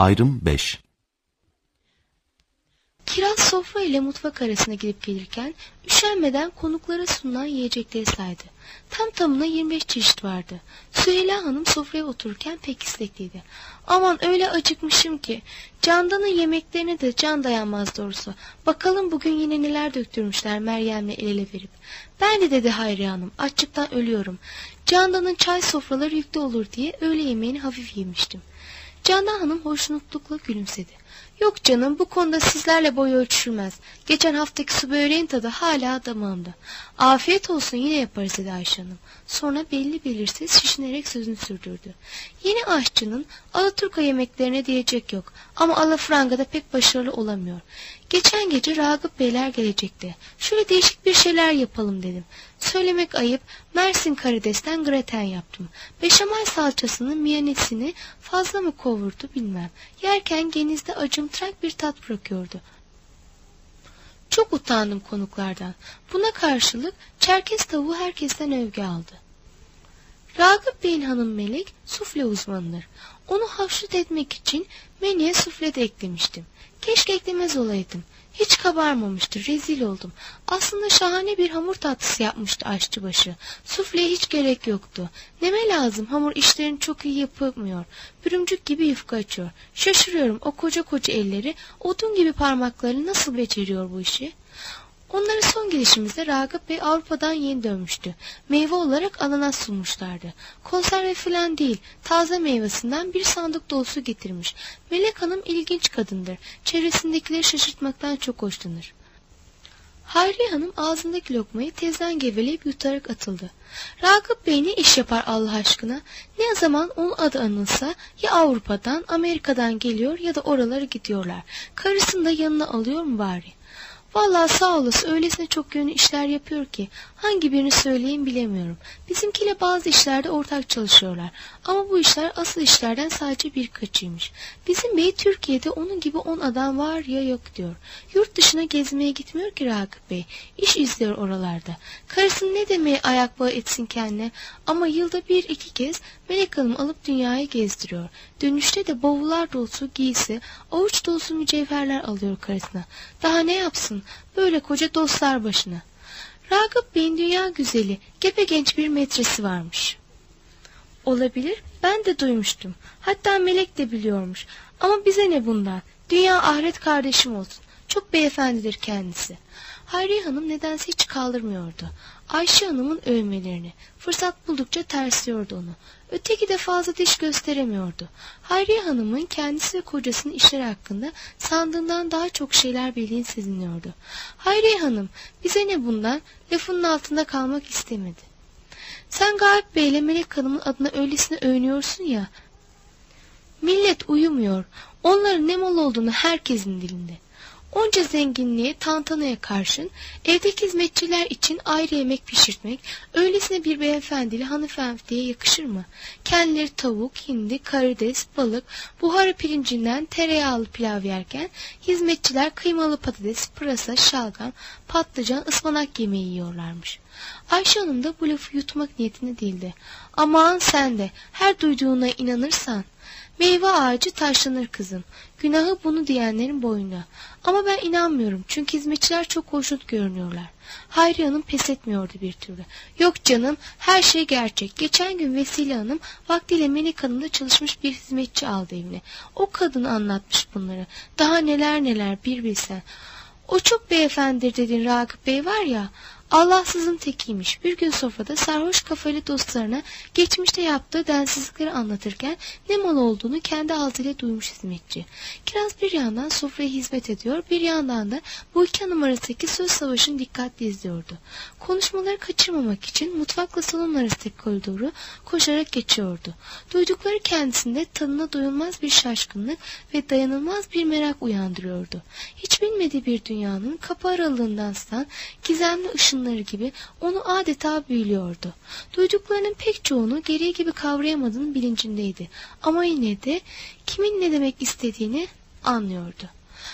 Ayrım 5. Kiraz sofra ile mutfak arasına gidip gelirken üşenmeden konuklara sunulan yiyecekleri saydı. Tam tamına 25 çeşit vardı. Süheyla Hanım sofraya otururken pek istekliydi. Aman öyle acıkmışım ki. Candan'ın yemeklerine de can dayanmaz doğrusu. Bakalım bugün yine neler döktürmüşler Meryem'le el ele verip. Ben de dedi Hayriye Hanım, açlıktan ölüyorum. Candan'ın çay sofraları yüklü olur diye öğle yemeğini hafif yemiştim. Candan Hanım hoşnutlukla gülümsedi. Yok canım, bu konuda sizlerle boy ölçüşülmez. Geçen haftaki su böreğin tadı hala damağımda. Afiyet olsun, yine yaparız dedi Ayşe Hanım. Sonra belli belirsiz şişinerek sözünü sürdürdü. Yeni aşçının Alaturka yemeklerine diyecek yok ama alafrangada pek başarılı olamıyor. Geçen gece Ragıp Beyler gelecekti. Şöyle değişik bir şeyler yapalım dedim. Söylemek ayıp, Mersin karidesten graten yaptım. Beşamel salçasının miyanesini fazla mı kovurdu bilmem. Yerken genizde acımtırak bir tat bırakıyordu. Çok utandım konuklardan. Buna karşılık Çerkez tavuğu herkesten övgü aldı. Ragıp Bey'in hanım Melek sufle uzmanıdır. Onu haşlık etmek için menüye sufle de eklemiştim. Keşke eklemez olaydım. Hiç kabarmamıştı, rezil oldum. Aslında şahane bir hamur tatlısı yapmıştı aşçıbaşı. Sufleye hiç gerek yoktu. Neme lazım, hamur işlerini çok iyi yapamıyor. Bürümcük gibi yufka açıyor. Şaşırıyorum, o koca koca elleri, odun gibi parmakları nasıl beceriyor bu işi? Onları son gelişimizde Ragıp Bey Avrupa'dan yeni dönmüştü. Meyve olarak ananas sunmuşlardı. Konserve filan değil, taze meyvesinden bir sandık dolusu getirmiş. Melek Hanım ilginç kadındır. Çevresindekileri şaşırtmaktan çok hoşlanır. Hayriye Hanım ağzındaki lokmayı tezden geveleyip yutarak atıldı. Ragıp Bey ne iş yapar Allah aşkına? Ne zaman onun adı anılsa ya Avrupa'dan, Amerika'dan geliyor ya da oralara gidiyorlar. Karısını da yanına alıyor mu bari? Vallahi sağ olasın, öylesine çok yönlü işler yapıyor ki hangi birini söyleyeyim bilemiyorum. Bizimkiyle bazı işlerde ortak çalışıyorlar. Ama bu işler asıl işlerden sadece birkaçıymış. Bizim bey Türkiye'de onun gibi 10 adam var ya yok diyor. Yurt dışına gezmeye gitmiyor ki Ragıp Bey. İş izliyor oralarda. Karısını ne demeye ayak bağı etsin kendine. Ama yılda 1-2 kez Melek Hanım alıp dünyayı gezdiriyor. Dönüşte de bavullar dolusu giysi, avuç dolusu mücevherler alıyor karısına. Daha ne yapsın? Böyle koca dostlar başına. Ragıp Bey'in dünya güzeli, gepegenç bir metresi varmış. Olabilir, ben de duymuştum. Hatta Melek de biliyormuş. Ama bize ne bundan? Dünya ahiret kardeşim olsun. Çok beyefendidir kendisi. Hayriye Hanım nedense hiç kaldırmıyordu. Ayşe Hanım'ın övmelerini. Fırsat buldukça tersliyordu onu. Öteki de fazla diş gösteremiyordu. Hayriye Hanım'ın kendisi ve kocasının işleri hakkında sandığından daha çok şeyler bildiğini seziniyordu. Hayriye Hanım, bize ne bundan? Lafının altında kalmak istemedi. Sen Galip Bey ile Melek Hanım'ın adına öylesine övünüyorsun ya. Millet uyumuyor. Onların ne mal olduğunu herkesin dilinde. Onca zenginliğe, tantanaya karşın evdeki hizmetçiler için ayrı yemek pişirtmek öylesine bir beyefendiyle hanımefendiye yakışır mı? Kendileri tavuk, hindi, karides, balık, buhara pirincinden tereyağlı pilav yerken hizmetçiler kıymalı patates, pırasa, şalgam, patlıcan, ıspanak yemeği yiyorlarmış. Ayşe Hanım da bu lafı yutmak niyetinde değildi. Aman sen de her duyduğuna inanırsan. Meyve ağacı taşlanır kızım. Günahı bunu diyenlerin boynuna. Ama ben inanmıyorum çünkü hizmetçiler çok hoşnut görünüyorlar. Hayriye Hanım pes etmiyordu bir türlü. Yok canım, her şey gerçek. Geçen gün Vesile Hanım vaktiyle Melek Hanım'da çalışmış bir hizmetçi aldı evine. O kadın anlatmış bunları. Daha neler neler bir bilsen. O çok beyefendidir dediğin Ragıp Bey var ya, Allahsızın tekiymiş. Bir gün sofrada sarhoş kafalı dostlarına geçmişte yaptığı densizlikleri anlatırken ne mal olduğunu kendi ağzıyla duymuş hizmetçi. Kiraz bir yandan sofraya hizmet ediyor, bir yandan da bu iki hanım arasındaki söz savaşını dikkatle izliyordu. Konuşmaları kaçırmamak için mutfakla salon arasındaki koridoru koşarak geçiyordu. Duydukları kendisinde tadına doyulmaz bir şaşkınlık ve dayanılmaz bir merak uyandırıyordu. Hiç bilmediği bir dünyanın kapı aralığından sızan gizemli ışınları gibi onu adeta büyülüyordu. Duyduklarının pek çoğunu gereği gibi kavrayamadığının bilincindeydi. Ama yine de kimin ne demek istediğini anlıyordu.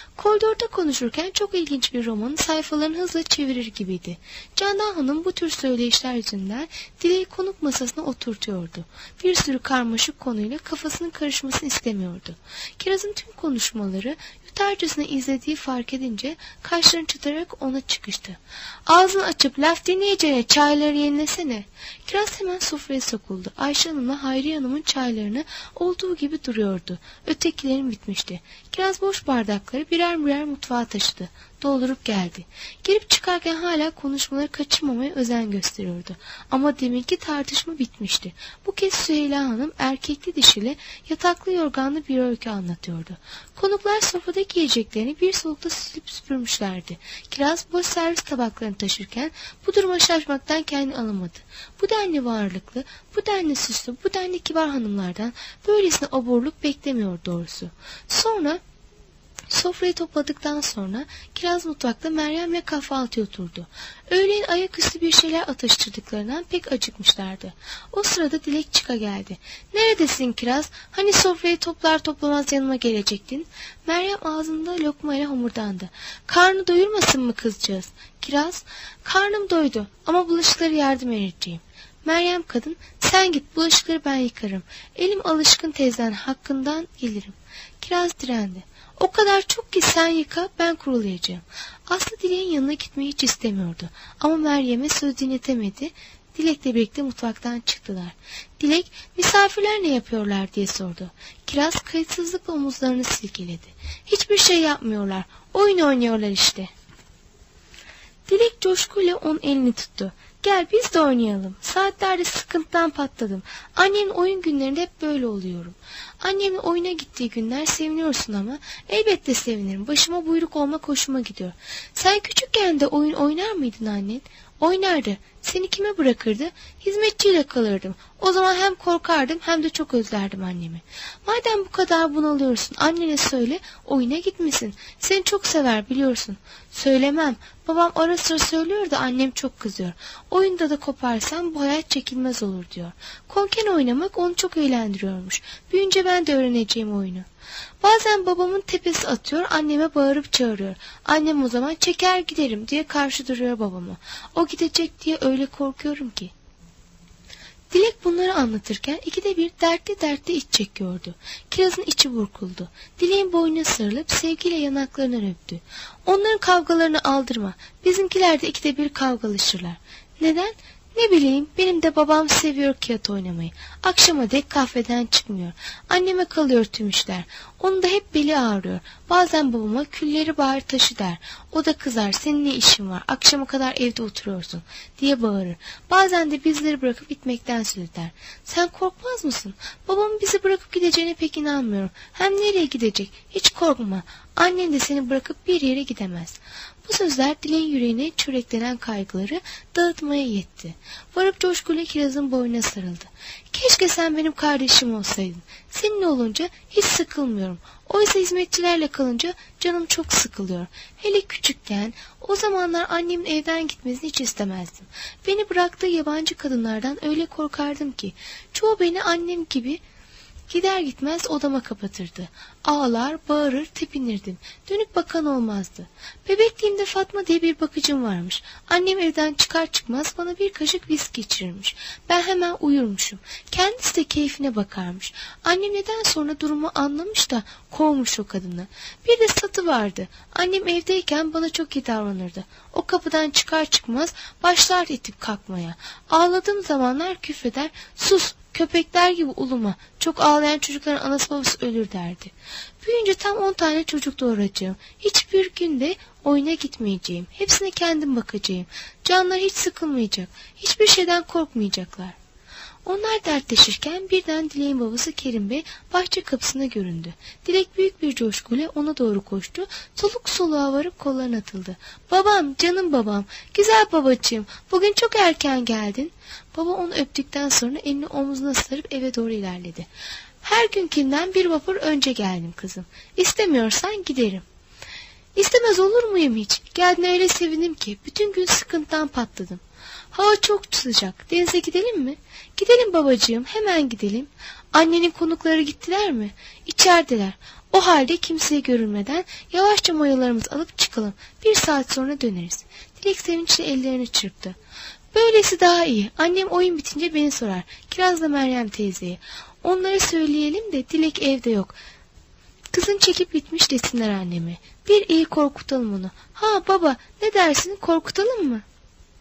Koridorda konuşurken çok ilginç bir romanın sayfalarını hızla çevirir gibiydi. Candan Hanım bu tür söyleyişler yüzünden Dilek'i konuk masasına oturtuyordu. Bir sürü karmaşık konuyla kafasının karışmasını istemiyordu. Kiraz'ın tüm konuşmaları yutarcasına izlediği fark edince kaşlarını çıtararak ona çıkıştı. Ağzını açıp laf dinleyeceğine çayları yenilesene. Kiraz hemen sofraya sokuldu. Ayşe Hanım'la Hayriye Hanım'ın çaylarını olduğu gibi duruyordu. Ötekilerin bitmişti. Kiraz boş bardakları birer birer mutfağa taşıdı. Doldurup geldi. Girip çıkarken hala konuşmaları kaçırmamaya özen gösteriyordu. Ama deminki tartışma bitmişti. Bu kez Süheyla Hanım erkekli dişili, yataklı yorganlı bir öykü anlatıyordu. Konuklar sofradaki yiyeceklerini bir solukta silip süpürmüşlerdi. Kiraz boş servis tabaklarını taşırken bu duruma şaşmaktan kendini alamadı. Bu denli varlıklı, bu denli süslü, bu denli kibar hanımlardan böylesine aburluk beklemiyor doğrusu. Sonra sofrayı topladıktan sonra Kiraz mutfakta Meryem'le kahvaltıya oturdu. Öğleyin ayaküstü bir şeyler atıştırdıklarından pek acıkmışlardı. O sırada Dilek çıka geldi. "Neredesin Kiraz? Hani sofrayı toplar toplamaz yanıma gelecektin?" Meryem ağzında lokmayla homurdandı. "Karnı doyurmasın mı kızcağız?" Kiraz, "Karnım doydu ama bulaşıkları yardım edeceğim." Meryem kadın, "Sen git, bulaşıkları ben yıkarım. Elim alışkın teyzen, hakkından gelirim." Kiraz direndi. "O kadar çok ki sen yıka, ben kurulayacağım." Aslı Dilek'in yanına gitmeyi hiç istemiyordu. Ama Meryem'e söz dinletemedi. Dilek'le birlikte mutfaktan çıktılar. Dilek, "Misafirler ne yapıyorlar?" diye sordu. Kiraz kayıtsızlıkla omuzlarını silkeledi. "Hiçbir şey yapmıyorlar. Oyun oynuyorlar işte." Dilek coşkuyla onun elini tuttu. "Gel biz de oynayalım. Saatlerde sıkıntıdan patladım. Annemin oyun günlerinde hep böyle oluyorum. Annemin oyuna gittiği günler seviniyorsun ama elbette sevinirim. Başıma buyruk olmak hoşuma gidiyor. Sen küçükken de oyun oynar mıydın annen?" "Oynardı. Seni kime bırakırdı?" "Hizmetçiyle kalırdım. O zaman hem korkardım hem de çok özlerdim annemi." "Madem bu kadar bunalıyorsun, annene söyle oyuna gitmesin. Seni çok sever biliyorsun." "Söylemem. Babam ara sıra söylüyor da annem çok kızıyor. Oyunda da koparsam bu hayat çekilmez olur diyor. Konken oynamak onu çok eğlendiriyormuş. Büyünce ben de öğreneceğim oyunu. Bazen babamın tepesi atıyor, anneme bağırıp çağırıyor. Annem o zaman çeker giderim diye karşı duruyor babama. O gidecek diye öyle korkuyorum ki." Dilek bunları anlatırken ikide bir dertli dertli iç çekiyordu. Kiraz'ın içi burkuldu. Dilek'in boynuna sarılıp sevgiyle yanaklarını öptü. "Onların kavgalarını aldırma. Bizimkiler de ikide bir kavgalaşırlar." "Neden?" "Ne bileyim, benim de babam seviyor kağıt oynamayı. Akşama dek kahveden çıkmıyor. Anneme kalıyor tüm işler. Onun da hep beli ağrıyor. Bazen babama külleri bağır taşı der. O da kızar, senin ne işin var, akşama kadar evde oturuyorsun diye bağırır. Bazen de bizleri bırakıp gitmekten söz eder. Sen korkmaz mısın? Babamın bizi bırakıp gideceğine pek inanmıyorum. Hem nereye gidecek? Hiç korkma. Annen de seni bırakıp bir yere gidemez." Bu sözler Dilek'in yüreğine çöreklenen kaygıları dağıtmaya yetti. Varıp coşkuyla Kiraz'ın boynuna sarıldı. "Keşke sen benim kardeşim olsaydın. Seninle olunca hiç sıkılmıyorum. Oysa hizmetçilerle kalınca canım çok sıkılıyor. Hele küçükken, o zamanlar annemin evden gitmesini hiç istemezdim. Beni bıraktığı yabancı kadınlardan öyle korkardım ki. Çoğu beni annem gibi gider gitmez odama kapatırdı. Ağlar, bağırır, tepinirdim. Dönüp bakan olmazdı. Bebekliğimde Fatma diye bir bakıcım varmış. Annem evden çıkar çıkmaz bana bir kaşık viski içirirmiş. Ben hemen uyurmuşum. Kendisi de keyfine bakarmış. Annem neden sonra durumu anlamış da kovmuş o kadını. Bir de Satı vardı. Annem evdeyken bana çok iyi davranırdı. O kapıdan çıkar çıkmaz başlar itip kalkmaya. Ağladığım zamanlar küfreder, "Sus! Köpekler gibi uluma. Çok ağlayan çocukların anası babası ölür" derdi. Büyüyünce tam 10 tane çocuk doğuracağım. Hiçbir günde oyuna gitmeyeceğim. Hepsine kendim bakacağım. Canlar hiç sıkılmayacak. Hiçbir şeyden korkmayacaklar. Onlar dertleşirken birden Dilek'in babası Kerim Bey bahçe kapısına göründü. Dilek büyük bir coşkuyla ona doğru koştu. Soluk soluğa varıp kollarına atıldı. "Babam, canım babam, güzel babacığım, bugün çok erken geldin." Baba onu öptükten sonra elini omzuna sarıp eve doğru ilerledi. "Her günkinden bir vapur önce geldim kızım. İstemiyorsan giderim." "İstemez olur muyum hiç? Geldiğine öyle sevindim ki bütün gün sıkıntıdan patladım." "Hava çok sıcak. Denize gidelim mi?" "Gidelim babacığım, hemen gidelim." "Annenin konukları gittiler mi?" "İçerideler. O halde kimseye görünmeden yavaşça mayolarımızı alıp çıkalım. 1 saat sonra döneriz. Dilek sevinçle ellerini çırptı. Böylesi daha iyi. Annem oyun bitince beni sorar. Kirazla Meryem teyzeye. Onlara söyleyelim de Dilek evde yok. Kızın çekip gitmiş desinler anneme. Bir iyi korkutalım onu. Ha baba, ne dersin, korkutalım mı?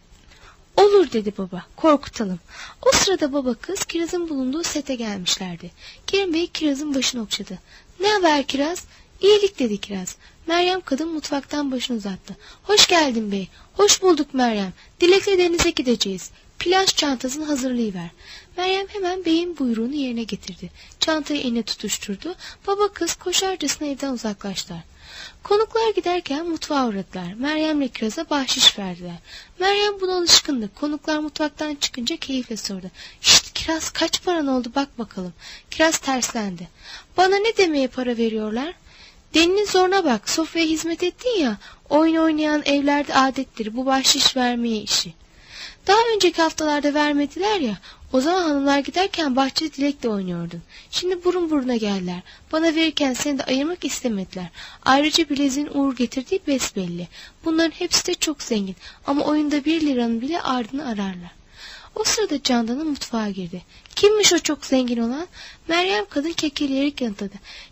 Olur dedi baba, korkutalım. O sırada baba kız Kiraz'ın bulunduğu sete gelmişlerdi. Kerim Bey Kiraz'ın başını okşadı. Ne haber Kiraz? İyilik dedi Kiraz. Meryem kadın mutfaktan başını uzattı. Hoş geldin bey. Hoş bulduk Meryem. Dilek'le denize gideceğiz. Plaj çantasını hazırlayıver. Meryem hemen beyin buyruğunu yerine getirdi. Çantayı eline tutuşturdu. Baba kız koşarcasına evden uzaklaştılar. Konuklar giderken mutfağa uğradılar. Meryem'le Kiraz'a bahşiş verdiler. Meryem buna alışkındı. Konuklar mutfaktan çıkınca keyifle sordu. Şşt Kiraz, kaç paran oldu bak bakalım. Kiraz terslendi. Bana ne demeye para veriyorlar? Delinin zoruna bak. Sofraya hizmet ettin ya. Oyun oynayan evlerde adettir bu bahşiş vermeye işi. Daha önceki haftalarda vermediler ya. O zaman hanımlar giderken bahçede Dilek'le oynuyordun. Şimdi burun buruna geldiler. Bana verirken seni de ayırmak istemediler. Ayrıca bileziğin uğur getirdiği besbelli. Bunların hepsi de çok zengin. Ama oyunda 1 liranın bile ardını ararlar. O sırada Candan'ın mutfağa girdi. Kimmiş o çok zengin olan? Meryem kadın kekeleyerek yanıtladı.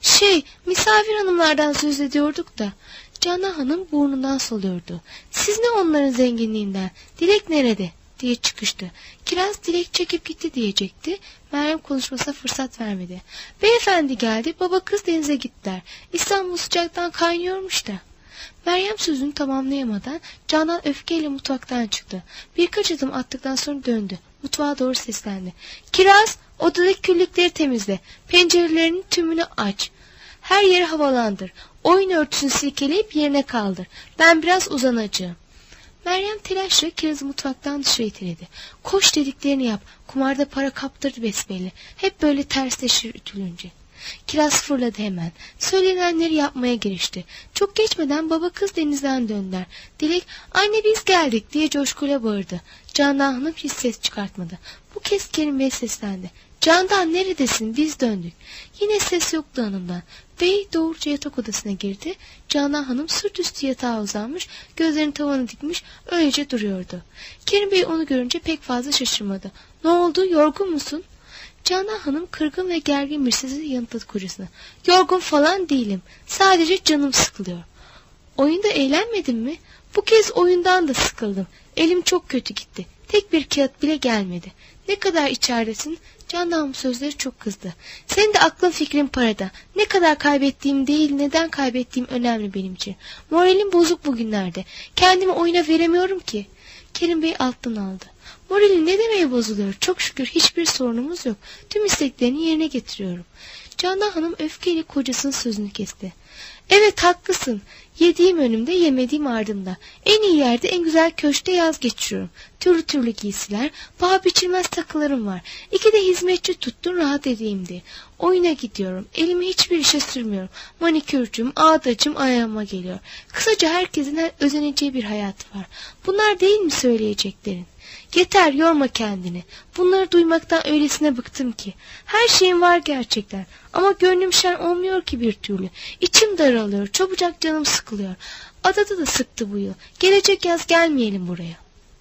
Misafir hanımlardan söz ediyorduk da. Canan hanım burnundan soluyordu. Siz ne onların zenginliğinden? Dilek nerede? Diye çıkıştı. Kiraz Dilek çekip gitti diyecekti. Meryem konuşmasına fırsat vermedi. Beyefendi geldi, baba kız denize gittiler. İstanbul sıcaktan kaynıyormuş da. Meryem sözünü tamamlayamadan Canan öfkeyle mutfaktan çıktı. Birkaç adım attıktan sonra döndü. Mutfağa doğru seslendi. Kiraz, odadaki küllükleri temizle. Pencerelerinin tümünü aç. Her yeri havalandır. Oyun örtüsünü silkeleyip yerine kaldır. Ben biraz uzanacağım. Meryem telaşla Kiraz'ı mutfaktan dışarı itiledi. Koş dediklerini yap. Kumarda para kaptırdı besbelli. Hep böyle tersleşir ütülünce. Kiraz fırladı hemen. Söylenenleri yapmaya girişti. Çok geçmeden baba kız denizden döndüler. Dilek, anne biz geldik diye coşkuyla bağırdı. Candan hanım hiç ses çıkartmadı. Bu kez Kerim Bey seslendi. Candan neredesin, biz döndük. Yine ses yoktu hanımdan. Bey doğruca yatak odasına girdi. Canan hanım sırt üstü yatağa uzanmış, gözlerini tavana dikmiş, öylece duruyordu. Kerim Bey onu görünce pek fazla şaşırmadı. Ne oldu, yorgun musun? Canan hanım kırgın ve gergin bir sesle yanıtladı kocasına. Yorgun falan değilim, sadece canım sıkılıyor. Oyunda eğlenmedin mi? Bu kez oyundan da sıkıldım. Elim çok kötü gitti. Tek bir kağıt bile gelmedi. Ne kadar içeridesin? Canan sözleri çok kızdı. Senin de aklın fikrin parada. Ne kadar kaybettiğim değil, neden kaybettiğim önemli benim için. Moralim bozuk bugünlerde. Kendimi oyuna veremiyorum ki. Kerim Bey alttan aldı. Moralin ne demeye bozuluyor? Çok şükür hiçbir sorunumuz yok. Tüm isteklerini yerine getiriyorum. Canan hanım öfkeyle kocasının sözünü kesti. Evet haklısın. Yediğim önümde, yemediğim ardımda. En iyi yerde, en güzel köşkte yaz geçiriyorum. Türlü türlü giysiler, paha biçilmez takılarım var. 2 de hizmetçi tuttun rahat edeyim diye. Oyuna gidiyorum. Elimi hiçbir işe sürmüyorum. Manikürcüm, ağdacım ayağıma geliyor. Kısaca herkesin özeneceği bir hayatı var. Bunlar değil mi söyleyeceklerin? Yeter, yorma kendini. Bunları duymaktan öylesine bıktım ki. Her şeyim var gerçekten. Ama gönlüm şen olmuyor ki bir türlü. İçim daralıyor. Çabucak canım sıkılıyor. Adada da sıktı bu yıl. Gelecek yaz gelmeyelim buraya.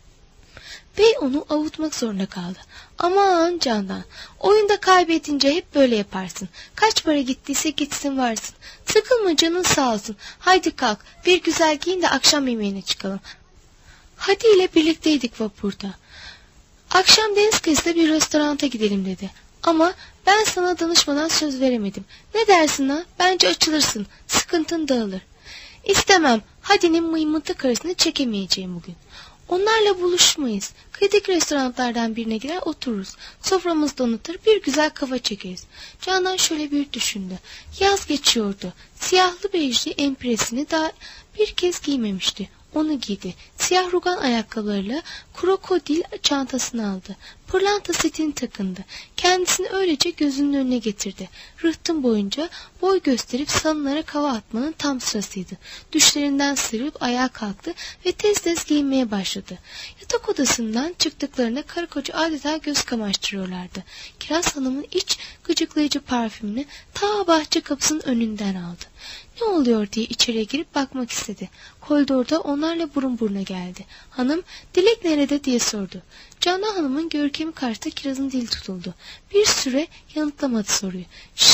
Bey onu avutmak zorunda kaldı. Aman Candan, oyunda kaybedince hep böyle yaparsın. Kaç para gittiyse gitsin varsın. Sıkılma, canın sağ olsun. Haydi kalk, bir güzel giyin de akşam yemeğine çıkalım. Hadi ile birlikteydik vapurda. Akşam deniz kıyısında bir restoranta gidelim dedi. Ama ben sana danışmadan söz veremedim. Ne dersin ha? Bence açılırsın. Sıkıntın dağılır. İstemem. Hadi'nin mıymıntı karısını çekemeyeceğim bugün. Onlarla buluşmayız. Kıyıdaki restoranlardan birine girer otururuz. Soframızı donatır, bir güzel kafa çekeriz. Canan şöyle bir düşündü. Yaz geçiyordu. Siyahlı bejli empresini daha bir kez giymemişti. Onu giydi. Siyah rugan ayakkabılarıyla krokodil çantasını aldı. Pırlanta setini takındı. Kendisini öylece gözünün önüne getirdi. Rıhtım boyunca boy gösterip salonlara kava atmanın tam sırasıydı. Düşlerinden sıyrılıp ayağa kalktı ve tez tez giyinmeye başladı. Yatak odasından çıktıklarında karı koca adeta göz kamaştırıyorlardı. Kiraz Hanım'ın iç gıcıklayıcı parfümünü ta bahçe kapısının önünden aldı. Ne oluyor diye içeriye girip bakmak istedi. Koridorda onlarla burun buruna geldi. Hanım, Dilek nerede diye sordu. Canan Hanım'ın görkemi karşısında Kiraz'ın dili tutuldu. Bir süre yanıtlamadı soruyu.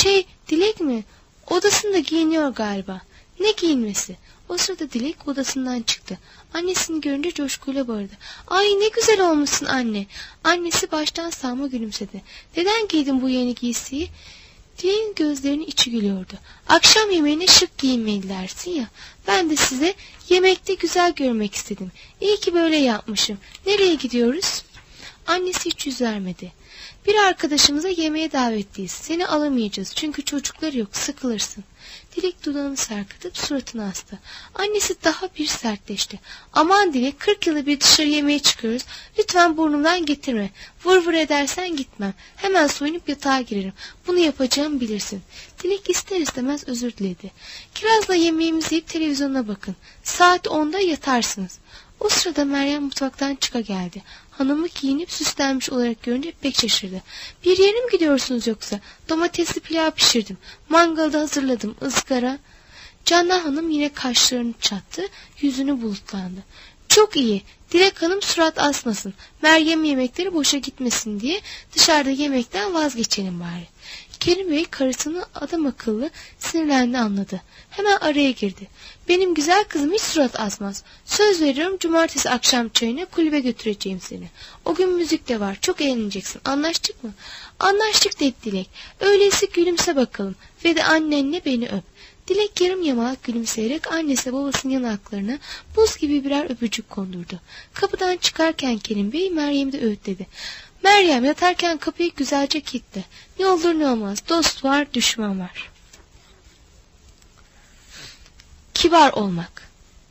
Dilek mi? Odasında giyiniyor galiba. Ne giyinmesi? O sırada Dilek odasından çıktı. Annesini görünce coşkuyla bağırdı. Ay ne güzel olmuşsun anne. Annesi baştan sağma gülümsedi. Neden giydin bu yeni giysiyi? Dilek'in gözlerinin içi gülüyordu. Akşam yemeğine şık giyinmelilersin ya. Ben de size yemekte güzel görmek istedim. İyi ki böyle yapmışım. Nereye gidiyoruz? Annesi hiç yüz vermedi. Bir arkadaşımıza yemeğe davetliyiz. Seni alamayacağız çünkü çocuklar yok, sıkılırsın. Dilek dudağını sarkıtıp suratını astı. Annesi daha bir sertleşti. Aman Dilek, 40 yılda bir dışarı yemeğe çıkıyoruz. Lütfen burnumdan getirme. Vır vır edersen gitmem. Hemen soyunup yatağa girerim. Bunu yapacağımı bilirsin. Dilek ister istemez özür diledi. Kirazla yemeğimizi yiyip televizyona bakın. Saat 10'da yatarsınız. O sırada Meryem mutfaktan geldi. Hanımı giyinip süslenmiş olarak görünce pek şaşırdı. Bir yere mi gidiyorsunuz yoksa? Domatesli pilav pişirdim. Mangalda hazırladım. Izgara. Canan Hanım yine kaşlarını çattı. Yüzünü bulutlandı. Çok iyi. Dilek Hanım surat asmasın. Meryem yemekleri boşa gitmesin diye dışarıda yemekten vazgeçelim bari. Kerim Bey karısını adam akıllı sinirlendi anladı. Hemen araya girdi. Benim güzel kızım hiç surat asmaz. Söz veriyorum cumartesi akşam çayına kulübe götüreceğim seni. O gün müzik de var. Çok eğleneceksin. Anlaştık mı? Anlaştık dedi Dilek. Öyleyse gülümse bakalım ve de annenle beni öp. Dilek yarım yamalak gülümseyerek annesi babasının yanaklarına buz gibi birer öpücük kondurdu. Kapıdan çıkarken Kerim Bey Meryem'i de öğütledi. Meryem yatarken kapıyı güzelce kilitle. Ne olur ne olmaz. Dost var, düşman var. Kibar olmak.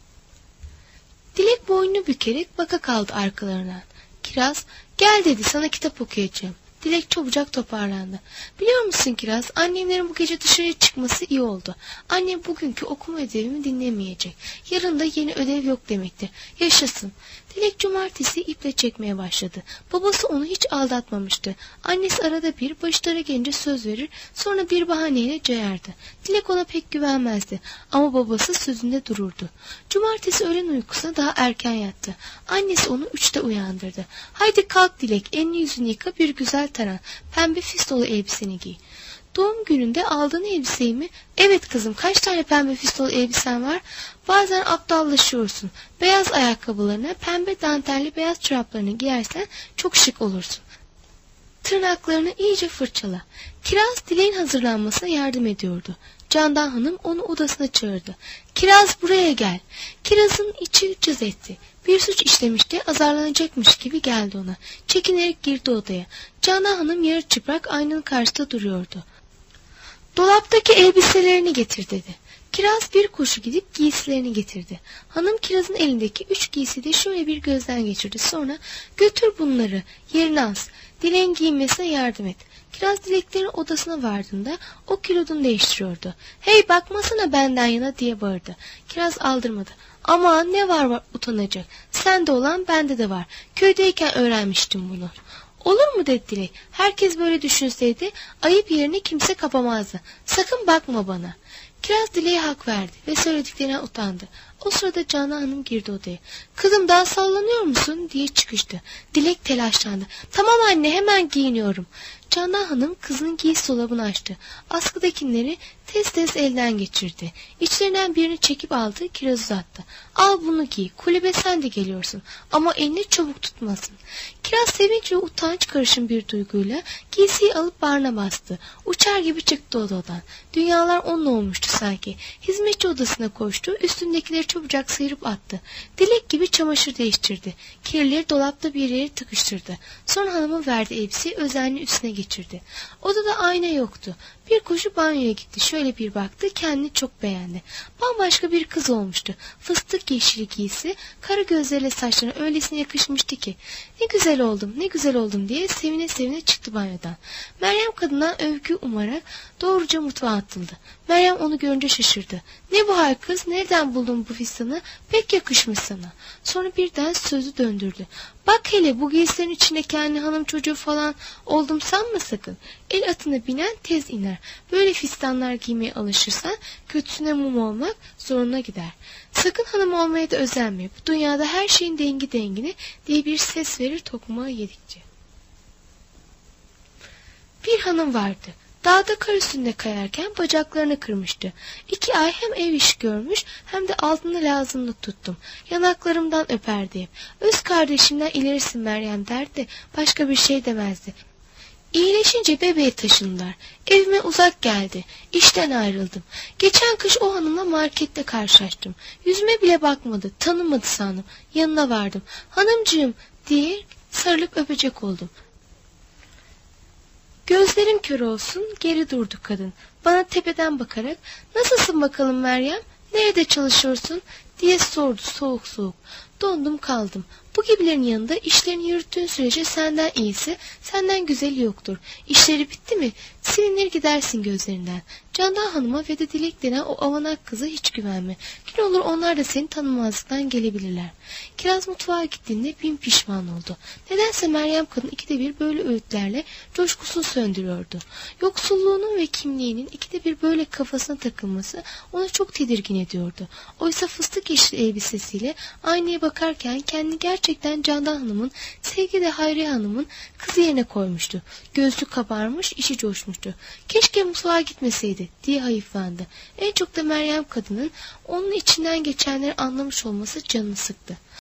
Dilek boynunu bükerek baka kaldı arkalarından. Kiraz, gel dedi, sana kitap okuyacağım. Dilek çabucak toparlandı. Biliyor musun Kiraz, annemlerin bu gece dışarıya çıkması iyi oldu. Annem bugünkü okuma ödevimi dinlemeyecek. Yarın da yeni ödev yok demektir. Yaşasın. Dilek cumartesi iple çekmeye başladı. Babası onu hiç aldatmamıştı. Annesi arada bir başları gelince söz verir, sonra bir bahaneyle cayardı. Dilek ona pek güvenmezdi ama babası sözünde dururdu. Cumartesi öğlen uykusuna daha erken yattı. Annesi onu 3'te uyandırdı. Haydi kalk Dilek, elini yüzünü yıka, bir güzel taran, pembe fistolu elbiseni giy. Doğum gününde aldığın elbiseyi mi? Evet kızım, kaç tane pembe fistolu elbisen var? Bazen aptallaşıyorsun. Beyaz ayakkabılarına, pembe dantelli beyaz çoraplarını giyersen çok şık olursun. Tırnaklarını iyice fırçala. Kiraz Dilek'in hazırlanmasına yardım ediyordu. Candan Hanım onu odasına çağırdı. Kiraz buraya gel. Kiraz'ın içi cız etti. Bir suç işlemişti, azarlanacakmış gibi geldi ona. Çekinerek girdi odaya. Canan Hanım yarı çıplak aynanın karşısında duruyordu. Dolaptaki elbiselerini getir dedi. Kiraz bir koşu gidip giysilerini getirdi. Hanım Kiraz'ın elindeki 3 giysiyi de şöyle bir gözden geçirdi. Sonra götür bunları, yerine as. Dilek'in giyinmesine yardım et. Kiraz Dileklerin odasına vardığında o kilodunu değiştiriyordu. Hey bakmasana benden yana diye bağırdı. Kiraz aldırmadı. Ama ne var utanacak. Sende olan bende de var. Köydeyken öğrenmiştim bunu. Olur mu dedi Dilek. Herkes böyle düşünseydi ayıp yerine kimse kapamazdı. Sakın bakma bana. Kiraz Dilek'e hak verdi ve söylediklerine utandı. O sırada Canan Hanım girdi odaya. Kızım daha sallanıyor musun diye çıkıştı. Dilek telaşlandı. Tamam anne hemen giyiniyorum. Canan Hanım kızının giysi dolabını açtı. Askıdakileri tez tez elden geçirdi. İçlerinden birini çekip aldı, Kiraz uzattı. Al bunu giy, kulübe sen de geliyorsun ama elini çabuk tutmasın. Kiraz sevinç ve utanç karışım bir duyguyla giysiyi alıp bağrına bastı. Uçar gibi çıktı odadan. Dünyalar onunla olmuştu sanki. Hizmetçi odasına koştu, üstündekileri çabucak sıyırıp attı. Dilek gibi çamaşır değiştirdi. Kirlileri dolapta bir yere tıkıştırdı. Sonra hanımın verdiği elbiseyi özenli üstüne geçirdi. Odada ayna yoktu. Bir koşu banyoya gitti. Şöyle bir baktı, kendini çok beğendi. Bambaşka bir kız olmuştu. Fıstık yeşili giysi, kara gözleriyle saçlarına öylesine yakışmıştı ki. Ne güzel oldum, ne güzel oldum diye sevine sevine çıktı banyodan. Meryem kadından övgü umarak doğruca mutfağa atıldı. Meryem onu görünce şaşırdı. Ne bu hal kız, nereden buldun bu fistanı? Pek yakışmış sana. Sonra birden sözü döndürdü. Bak hele bu giysilerin içinde kendi hanım çocuğu falan oldum sanma sakın. El atına binen tez iner. Böyle fistanlar giymeye alışırsan kötüsüne mum olmak zoruna gider. Sakın hanım olmaya da özenme. Bu dünyada her şeyin dengi dengini diye bir ses verir tokmağı yedikçe. Bir hanım vardı. Dağda kar üstünde kayarken bacaklarını kırmıştı. 2 ay hem ev işi görmüş hem de altında lazımlık tuttum. Yanaklarımdan öperdi hep. Öz kardeşimden ilerisin Meryem derdi. Başka bir şey demezdi. İyileşince bebeğe taşındılar. Evime uzak geldi. İşten ayrıldım. Geçen kış o hanımla markette karşılaştım. Yüzüme bile bakmadı. Tanımadı sandım. Yanına vardım. Hanımcığım diye sarılıp öpecek oldum. Gözlerin kör olsun, geri durdu kadın. Bana tepeden bakarak, nasılsın bakalım Meryem, nerede çalışıyorsun diye sordu soğuk soğuk. Dondum kaldım. Bu gibilerin yanında işlerini yürüttüğün sürece senden iyisi, senden güzeli yoktur. İşleri bitti mi, silinir gidersin gözlerinden. Candan Hanım'a ve de Dilek denen o avanak kıza hiç güvenme. Gün olur onlar da seni tanımazlıktan gelebilirler. Kiraz mutfağa gittiğinde bin pişman oldu. Nedense Meryem kadın ikide bir böyle öğütlerle coşkusunu söndürüyordu. Yoksulluğunun ve kimliğinin ikide bir böyle kafasına takılması onu çok tedirgin ediyordu. Oysa fıstık yeşil elbisesiyle aynaya bakarken kendini gerçekten Candan Hanım'ın, sevgili Hayriye Hanım'ın kızı yerine koymuştu. Gözlü kabarmış, içi coşmuştu. Keşke mutfağa gitmeseydi diye hayıflandı. En çok da Meryem kadının onun içinden geçenleri anlamış olması canını sıktı.